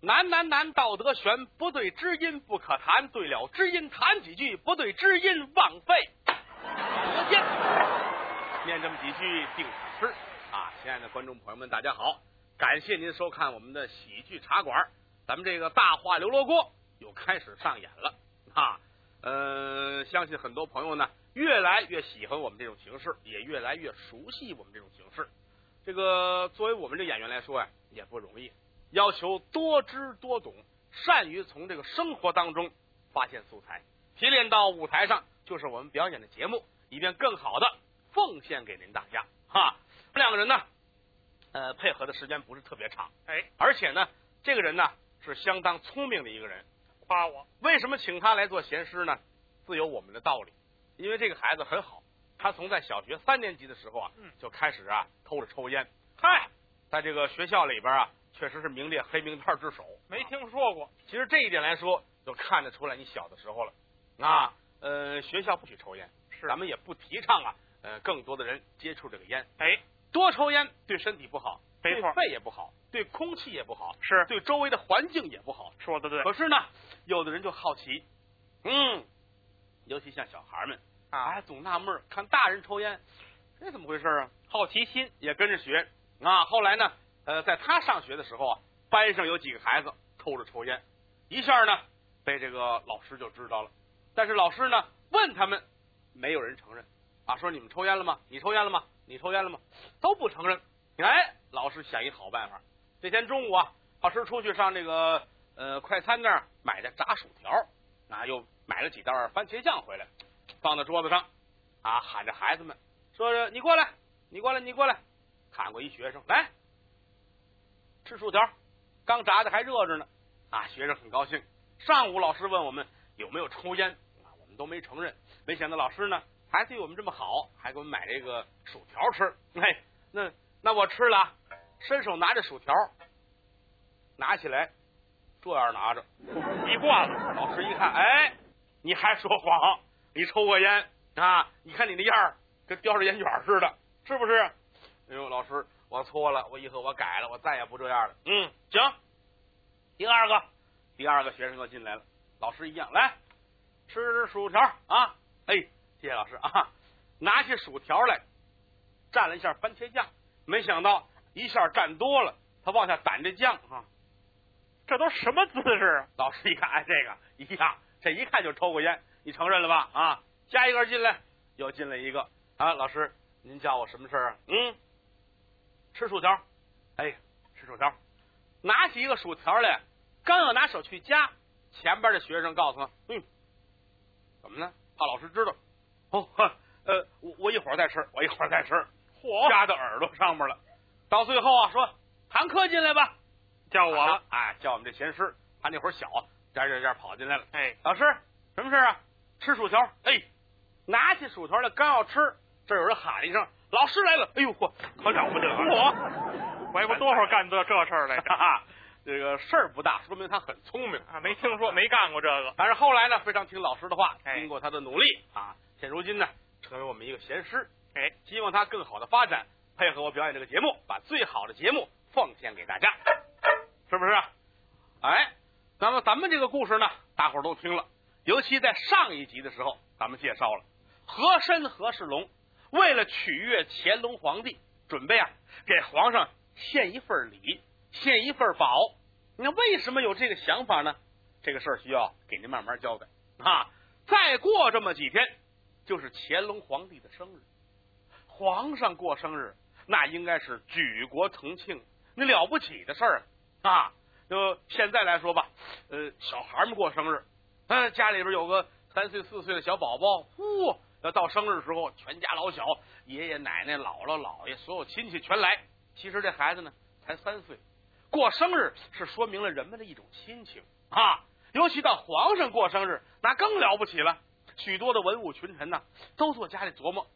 难，道德悬，不对知音不可谈，对了知音谈几句，不对知音枉费时间。念这么几句定场诗啊！亲爱的观众朋友们，大家好，感谢您收看我们的喜剧茶馆。咱们这个大话刘罗锅又开始上演了啊！相信很多朋友呢越来越喜欢我们这种形式，也越来越熟悉我们这种形式。这个作为我们这演员来说呀，也不容易，要求多知多懂，善于从这个生活当中发现素材，提炼到舞台上，就是我们表演的节目，以便更好的奉献给您大家哈。这两个人呢，配合的时间不是特别长，而且呢，这个人呢是相当聪明的一个人。 夸我为什么请他来做贤师呢？自有我们的道理。因为这个孩子很好，他从在小学3年级的时候啊，就开始啊偷着抽烟。 嗨， 在这个学校里边啊，确实是名列黑名单之首。 没听说过。 其实这一点来说，就看得出来你小的时候了啊。学校不许抽烟， 是咱们也不提倡啊。更多的人接触这个烟，多抽烟对身体不好， 没错， 对肺也不好，对空气也不好， 是对周围的环境也不好。 说的对。 可是呢，有的人就好奇，尤其像小孩们啊，总纳闷看大人抽烟，这怎么回事啊？好奇心也跟着学啊。后来呢，在他上学的时候啊，班上有几个孩子偷着抽烟，一下呢被这个老师就知道了。但是老师呢问他们，没有人承认啊，说你们抽烟了吗？你抽烟了吗？你抽烟了吗？都不承认。老师想一好办法。这天中午啊，老师出去上这个快餐那儿买的炸薯条啊，又买了几袋番茄酱回来，放在桌子上啊，喊着孩子们说：“你过来，你过来，你过来。”喊过一学生来吃薯条，刚炸的还热着呢啊！学生很高兴。上午老师问我们有没有抽烟啊，我们都没承认。没想到老师呢还对我们这么好，还给我们买这个薯条吃。那我吃了，伸手拿着薯条，拿起来这样拿着， 一惯了。 老师一看，你还说谎，你抽过烟啊？你看你那样跟叼着烟卷似的，是不是？哎呦，老师，我错了，我以后我改了，我再也不这样了。行。第二个学生又进来了，老师一样，来吃薯条啊！谢谢老师啊！拿起薯条来，蘸了一下番茄酱，没想到一下蘸多了，他往下掸这酱啊， 这都什么姿势啊？ 老师一看，这个一样，这一看就抽过烟，你承认了吧？啊，下一个进来，又进来一个啊，老师，您叫我什么事啊？吃薯条，吃薯条，拿起一个薯条来，刚要拿手去夹，前边的学生告诉他，怎么呢？怕老师知道。我一会儿再吃，我一会儿再吃。 嚯， 夹到耳朵上面了。到最后啊，说谭克进来吧， 叫我了。 叫我们这贤师，他那会儿小，颠跑进来了。老师，什么事啊？吃薯条。拿起薯条来，刚要吃，这有人喊了一声：“老师来了！”哎呦嚯，可了不得了！ 我多会儿干这事儿来着？ 这个事儿不大，说明他很聪明啊。没听说，没干过这个。 但是后来呢，非常听老师的话，经过他的努力啊，现如今呢，成为我们一个贤师。希望他更好的发展，配合我表演这个节目，把最好的节目奉献给大家，是不是？那么咱们这个故事呢，大伙儿都听了，尤其在上一集的时候，咱们介绍了和珅和世龙为了取悦乾隆皇帝，准备给皇上献一份礼，献一份宝。那为什么有这个想法呢？这个事儿需要给您慢慢交代啊。再过这么几天，就是乾隆皇帝的生日。皇上过生日，那应该是举国同庆，那了不起的事儿啊！就现在来说吧，小孩们过生日，家里边有个3岁4岁的小宝宝，要到生日时候，全家老小，爷爷奶奶、姥姥姥爷，所有亲戚全来。其实这孩子呢，才3岁，过生日是说明了人们的一种亲情啊！尤其到皇上过生日，那更了不起了。许多的文武群臣呢，都坐家里琢磨。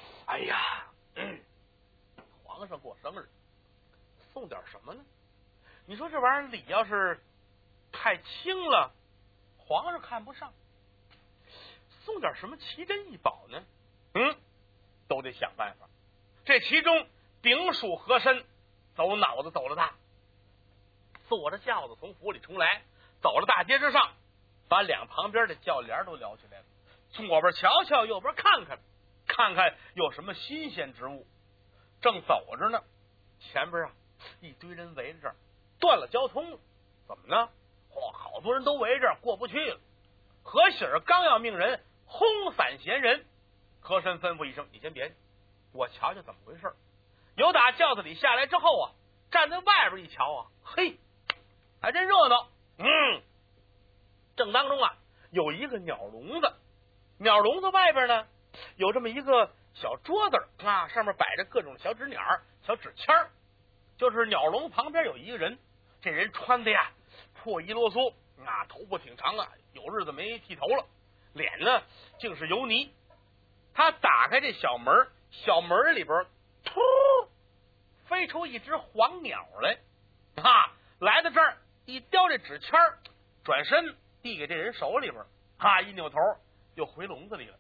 皇上过生日，送点什么呢？你说这玩意儿礼要是太轻了，皇上看不上，送点什么奇珍异宝呢？都得想办法。这其中，丙属和珅走脑子走了大。 坐着轿子从府里出来，走到大街之上，把两旁边的轿帘都撩起来了，左边瞧瞧，右边看看，看看有什么新鲜之物。正走着呢，前边一堆人围着这儿，断了交通了。怎么呢？好多人都围着过不去了。何喜儿刚要命人轰散闲人，和珅吩咐一声：“你先别，我瞧瞧怎么回事。”由打轿子里下来之后站在外边一瞧嘿，还真热闹。正当中有一个鸟笼子，鸟笼子外边呢有这么一个小桌子上面摆着各种小纸鸟、小纸签就是鸟笼旁边有一个人，这人穿的破衣啰嗦头发挺长有日子没剃头了，脸呢竟是油泥。他打开这小门，小门里边突飞出一只黄鸟来，来到这儿一叼这纸签，转身递给这人手里边，一扭头又回笼子里了。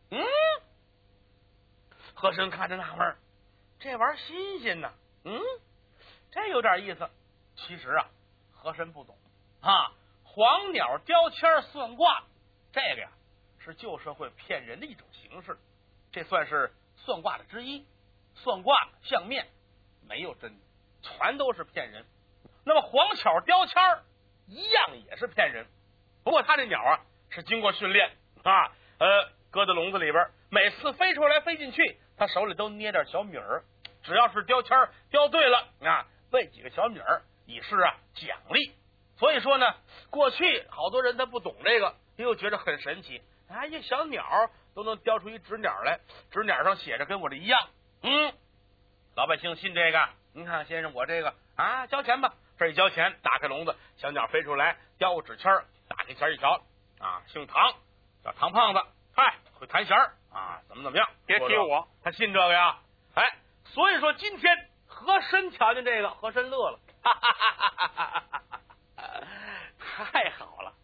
和珅看着纳闷，这玩意儿新鲜呢，这有点意思。其实和珅不懂黄鸟雕签算卦，这个是旧社会骗人的一种形式，这算是算卦的之一。算卦相面没有真的，全都是骗人。那么黄巧雕签一样也是骗人，不过他这鸟是经过训练搁在笼子里边，每次飞出来飞进去，他手里都捏点小米儿，只要是雕签雕对了喂几个小米儿以示奖励。所以说呢，过去好多人他不懂这个，又觉得很神奇，一小鸟都能雕出一纸鸟来，纸鸟上写着跟我这一样。老百姓信这个，您看先生我这个交钱吧，这一交钱，打开笼子，小鸟飞出来，叼个纸签，打开签一瞧姓唐，叫唐胖子，会弹弦怎么样？ 别提我， 他信这个呀。所以说今天和珅瞧见这个，和珅乐了，太好了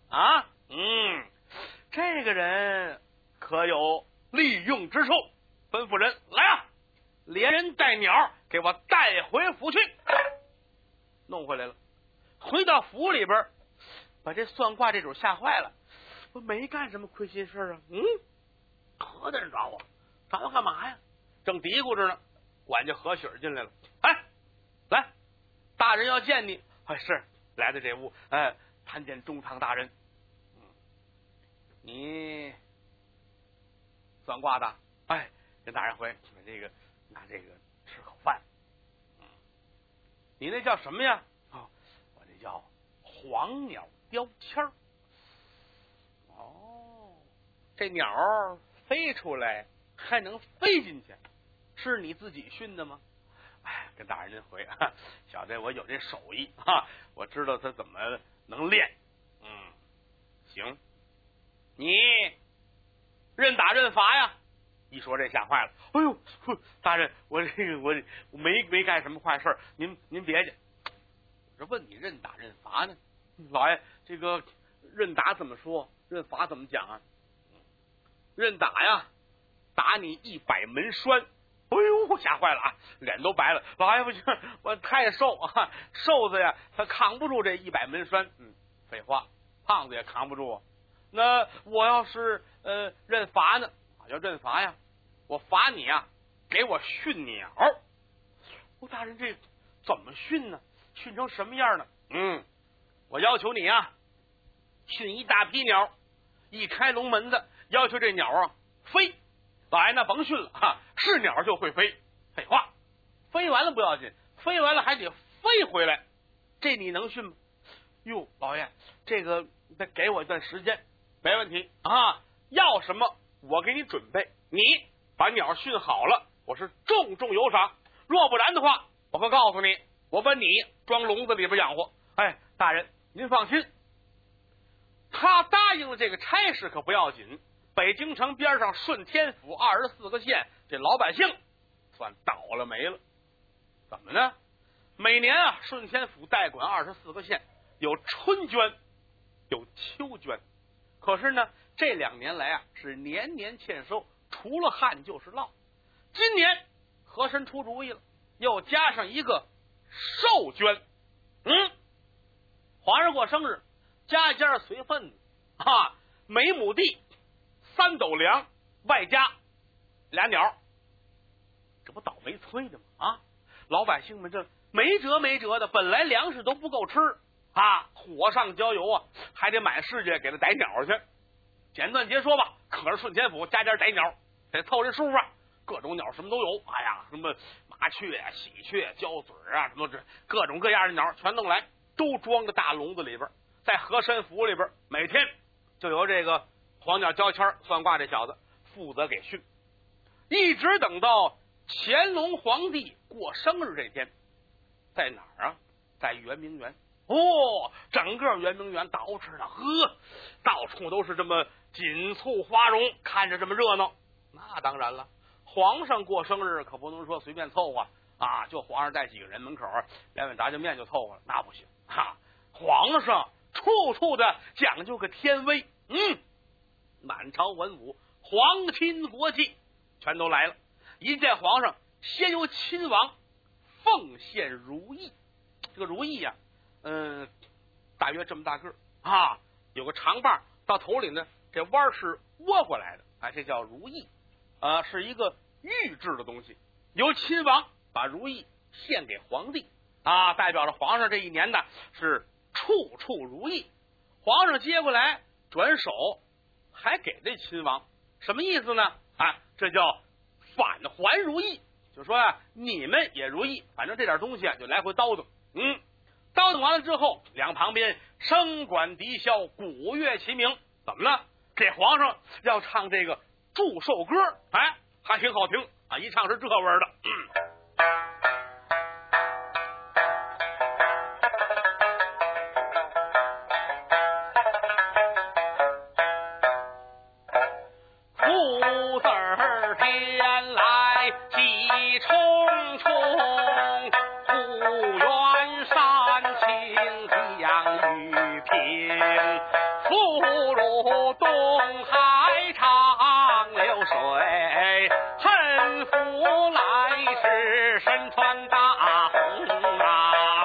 这个人可有利用之处，吩咐人来连人带鸟给我带回府去。弄回来了，回到府里边，把这算卦这主吓坏了。我没干什么亏心事何大人找我干嘛呀？正嘀咕着呢，管家何喜儿进来了。来，大人要见你。是来的这屋，参见中堂大人。你算卦的？跟大人回拿这个吃口饭。你那叫什么呀？我这叫黄鸟雕签。这鸟飞出来还能飞进去，是你自己训的吗？跟大人您回，小子我有这手艺我知道他怎么能练。行，你认打认罚呀？一说这吓坏了，大人，我没干什么坏事，您别介。我这问你认打认罚呢？老爷，这个认打怎么说？认罚怎么讲认打呀，打你100门栓。吓坏了脸都白了。老爷不行，我太瘦瘦子呀，他扛不住这100门栓。废话，胖子也扛不住那我要是认罚呢？要认罚呀，我罚你给我训鸟。大人这怎么训呢？训成什么样呢？我要求你训一大批鸟，一开笼门子，要求这鸟飞。老爷那甭训了是鸟就会飞。废话，飞完了不要紧，飞完了还得飞回来，这你能训吗？老爷，这个得给我一段时间。没问题要什么我给你准备，你把鸟训好了，我是重重有赏。若不然的话，我可告诉你，我把你装笼子里边养活。大人您放心。他答应了这个差事可不要紧，北京城边上顺天府24个县，这老百姓算倒了霉了。怎么呢？每年顺天府代管24个县，有春捐，有秋捐。可是呢，这2年来是年年欠收，除了旱就是涝。今年和珅出主意了，又加上一个寿捐。 皇上过生日，家家随份啊，每亩地3斗粮，外加俩鸟，这不倒霉催的吗？啊，老百姓们这没辙的，本来粮食都不够吃啊，火上浇油啊，还得满世界给他逮鸟去。简短截说吧，可是顺天府家家逮鸟，得凑这数啊，各种鸟什么都有。哎呀，什么麻雀啊、喜鹊、焦嘴啊，什么这各种各样的鸟全弄来，都装个大笼子里边，在和山府里边，每天就由这个黄鸟交签算卦这小子负责给训，一直等到乾隆皇帝过生日这天，在哪儿啊？在圆明园。哦，整个圆明园捯饬的，到处都是这么锦簇花荣，看着这么热闹。那当然了，皇上过生日可不能说随便凑合啊，就皇上带几个人，门口两碗炸酱面就凑合了，那不行哈。皇上处处的讲究个天威，满朝文武、皇亲国戚全都来了。一见皇上，先由亲王奉献如意。这个如意呀，大约这么大个啊，有个长把到头里呢，这弯是窝过来的，哎，这叫如意，是一个玉制的东西。由亲王把如意献给皇帝啊，代表着皇上这一年呢是处处如意。皇上接过来，转手还给这亲王，什么意思呢？啊，这叫返还如意，就说啊，你们也如意，反正这点东西就来回叨叨。叨叨完了之后，两旁边声管笛箫，鼓乐齐鸣。怎么了？这皇上要唱这个祝寿歌，哎，还挺好听啊！一唱是这味儿的。福字儿天来喜冲冲，福元山清江雨平，福如东海长流水，恨福来世身穿大红啊，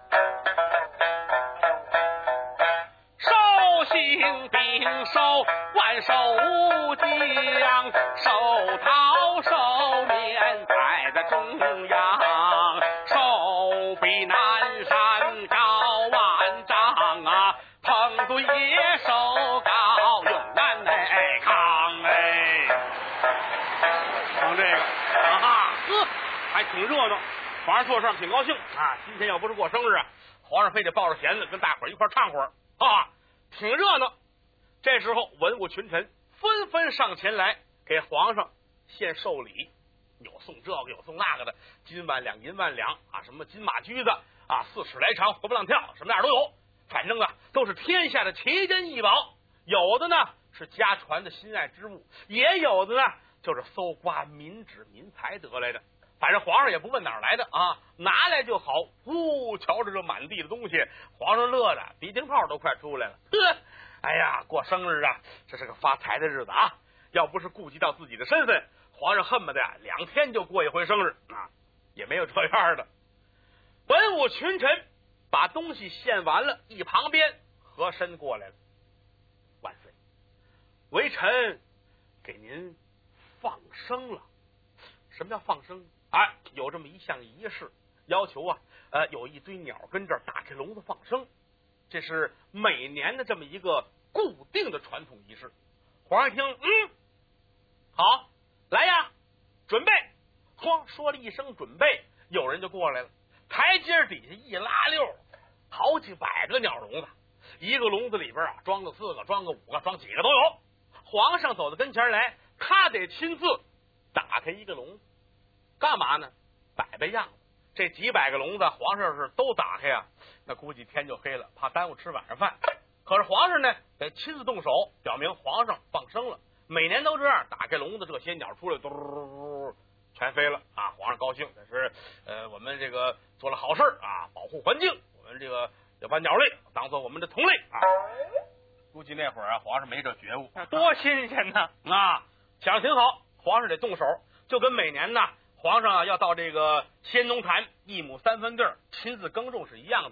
寿星秉寿万寿无疆，寿桃寿面在的中央，寿比南山高万丈啊，彭祖野寿高永安内康哎，唱这个啊，还挺热闹。皇上坐上挺高兴啊，今天要不是过生日啊，皇上非得抱着弦子跟大伙一块唱会儿啊，挺热闹。这时候文武群臣纷纷上前来给皇上献寿礼，有送这个有送那个的，金万两银万两啊，什么金马驹子啊，4尺来长活蹦乱跳，什么样都有。反正啊都是天下的奇珍异宝，有的呢是家传的心爱之物，也有的呢就是搜刮民脂民财得来的。反正皇上也不问哪儿来的啊，拿来就好。瞧着这满地的东西，皇上乐的鼻涕泡都快出来了。哎呀，过生日啊，这是个发财的日子啊！要不是顾及到自己的身份，皇上恨不得2天就过一回生日啊，也没有这样的。文武群臣把东西献完了，一旁边和珅过来了。万岁，微臣给您放生了。什么叫放生？哎，有这么一项仪式，要求啊，有一堆鸟跟这儿打开笼子放生。这是每年的这么一个固定的传统仪式。皇上一听，好，来呀，准备！哐，说了一声准备，有人就过来了。台阶底下一拉溜，好几百个鸟笼子，一个笼子里边啊，装个4个，装个5个，装几个都有。皇上走到跟前来，他得亲自打开一个笼子，干嘛呢？摆摆样子。这几百个笼子，皇上是都打开啊，那估计天就黑了，怕耽误吃晚上饭。可是皇上呢，得亲自动手，表明皇上放生了。每年都这样，打开笼子，这些鸟出来，嘟，全飞了啊！皇上高兴，这是我们这个做了好事啊，保护环境，我们这个要把鸟类当做我们的同类啊。估计那会儿啊，皇上没这觉悟， 多新鲜呢啊！想着挺好，皇上得动手，就跟每年呢。皇上要到这个先农坛1亩3分地亲自耕种是一样的。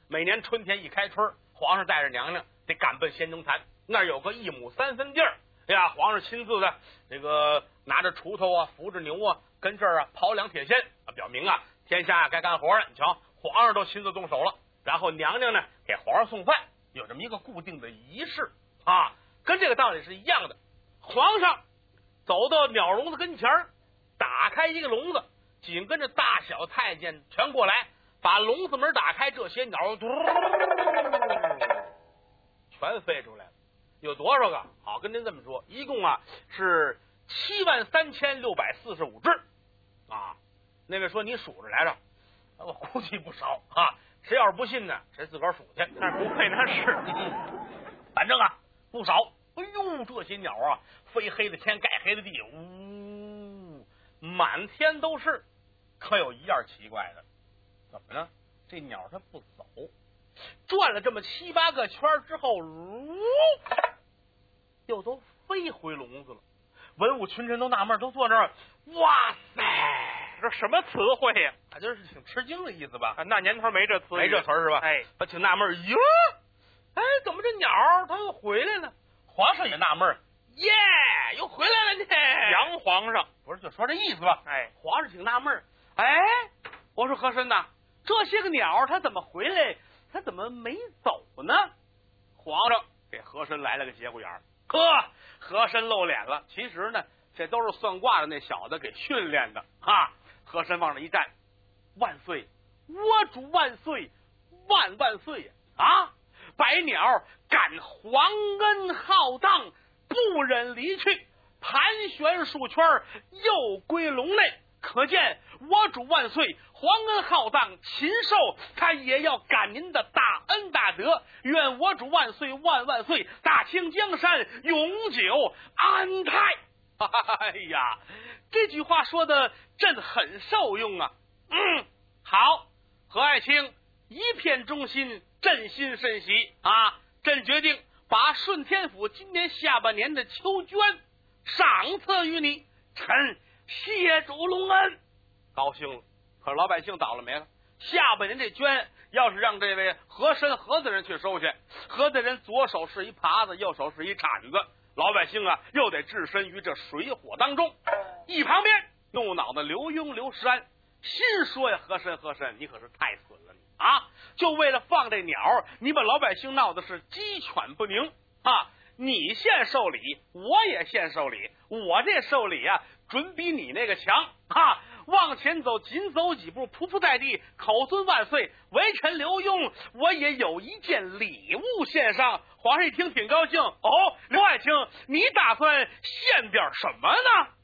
每年春天一开春，皇上带着娘娘得赶奔仙中坛，那儿有个1亩3分地儿。哎呀，皇上亲自的这个拿着锄头啊，扶着牛啊，跟这儿啊刨2铁锨啊，表明啊天下该干活了。你瞧，皇上都亲自动手了，然后娘娘呢给皇上送饭，有这么一个固定的仪式啊，跟这个道理是一样的。皇上走到鸟笼子跟前儿，打开一个笼子，紧跟着大小太监全过来，把笼子门打开，这些鸟全飞出来了。有多少个？好，跟您这么说，一共啊是73645只啊。那位说你数着来着，我估计不少啊。谁要是不信呢，谁自个儿数去。 那不会，那是， 反正啊不少。哎呦，这些鸟啊，飞黑的天，盖黑的地，满天都是。可有一样奇怪的，怎么呢？这鸟它不走，转了这么7、8个圈之后，又都飞回笼子了。文武群臣都纳闷，都坐那儿，哇塞， 这什么词汇呀？ 他就是挺吃惊的意思吧？ 那年头没这词， 没这词儿是吧？ 哎， 他挺纳闷，哟，哎，怎么这鸟它又回来了？皇上也纳闷，耶，又回来了呢。 洋皇上不是就说这意思吧？ 哎， 皇上挺纳闷，哎，我说和珅呐，这些个鸟它怎么回来？它怎么没走呢？皇上给和珅来了个节骨眼儿，和珅露脸了。其实呢，这都是算卦的那小子给训练的啊。和珅往那一站，万岁，我主万岁，万万岁呀！啊，百鸟感皇恩浩荡，不忍离去，盘旋数圈，又归笼内。可见我主万岁，皇恩浩荡，禽兽他也要感您的大恩大德。愿我主万岁，万万岁，大清江山永久安泰。哎呀，这句话说的朕很受用啊。好，何爱卿一片忠心，朕心甚喜啊！朕决定把顺天府今年下半年的秋捐赏赐于你，臣谢主隆恩。高兴了，可是老百姓倒了霉了。下半年这捐要是让这位和珅何大人去收去，何大人左手是一耙子，右手是一铲子，老百姓啊又得置身于这水火当中。一旁边怒恼的刘墉、刘石安心说呀，和珅，你可是太损了你啊！就为了放这鸟，你把老百姓闹的是鸡犬不宁啊！你献寿礼，我也献寿礼，我这寿礼啊准比你那个强啊！往前走，紧走几步，匍匐在地，口尊万岁。微臣刘墉，我也有一件礼物献上。皇上一听挺高兴，哦，刘爱卿，你打算献点什么呢？